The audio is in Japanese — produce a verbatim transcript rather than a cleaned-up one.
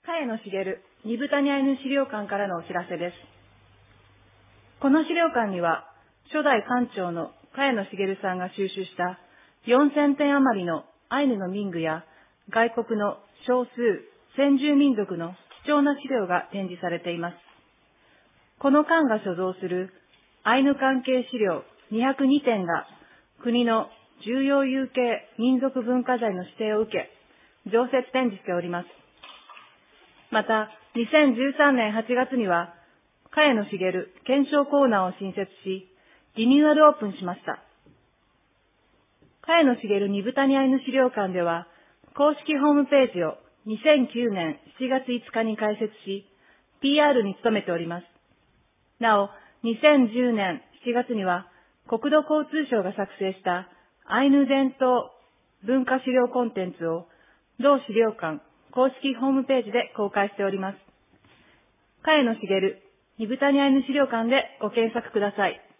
茅野茂二部谷アイヌ資料館からのお知らせです。この資料館には、初代館長の茅野茂さんが収集したよんせんてん余りのアイヌの民具や外国の少数先住民族の貴重な資料が展示されています。この館が所蔵するアイヌ関係資料にひゃくにてんが国の重要有形民族文化財の指定を受け、常設展示しております。また、にせんじゅうさんねんはちがつには、茅野茂検証コーナーを新設し、リニューアルオープンしました。茅野茂二部谷アイヌ資料館では、公式ホームページをにせんきゅうねんしちがついつかに開設し、ピーアール に努めております。なお、にせんじゅうねんしちがつには、国土交通省が作成したアイヌ伝統文化資料コンテンツを、同資料館公式ホームページで公開しております。茅野茂二部谷アイヌ資料館でご検索ください。